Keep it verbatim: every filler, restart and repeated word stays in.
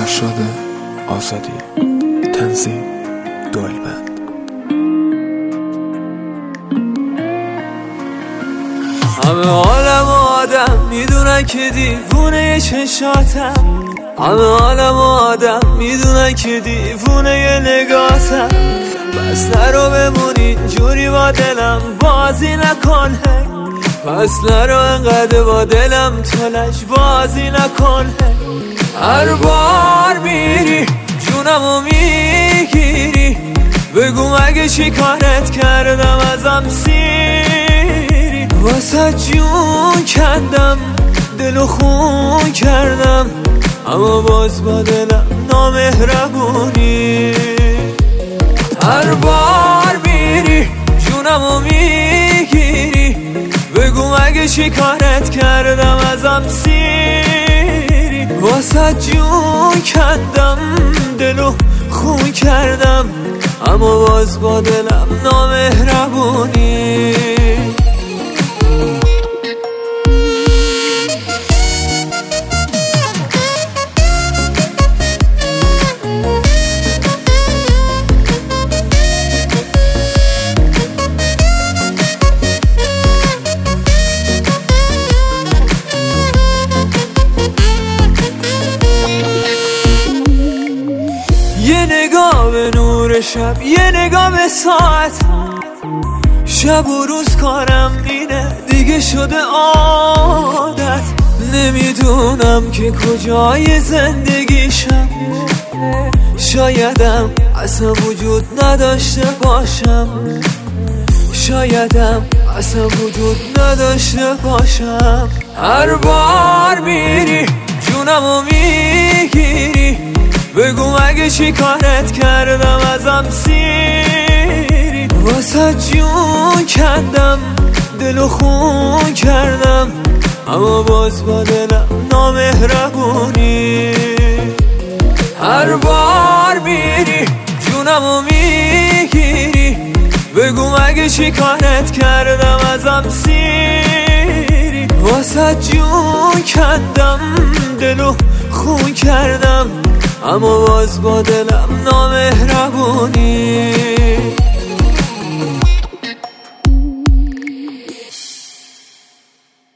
فرشاد آزادی، تنظیم دوئلبند. همه عالم آدم میدونن که دیوونه چشاتم، همه عالم آدم میدونن که دیوونه نگاتم. بس نرو بمونی جوری با دلم بازی نکن، پس نرو انقدر با دلم تلش بازی نکن. هر بار میری جونمو میگیری، بگو مگه چی کارت کردم ازم سیری. واسه جون کندم دلو خون کردم، اما باز با دلم نامهربونی. هر بار میری جونمو میگیری، بگو مگه چی کارت کردم ازم سیری. واسه جون کندم دلو خون کردم، اما باز با دلم نامهربونی. یه نگاه به نور شب، یه نگاه به ساعت، شب و روز کارم اینه دیگه شده عادت. نمیدونم که کجای زندگیشم، شایدم اصلا وجود نداشته باشم، شایدم اصلا وجود نداشته باشم. هر بار میری جونمو میگیری، بگو مگه چی کارت کردم ازم سیری. واسه جون کندم دلو خون کردم، اما باز با دلم نامهربونی. هر بار میری جونمو میگیری، بگو مگه چی کارت کردم ازم سیری. واسه جون کندم دلو خون کردم، اما باز با دلم نامهربونی.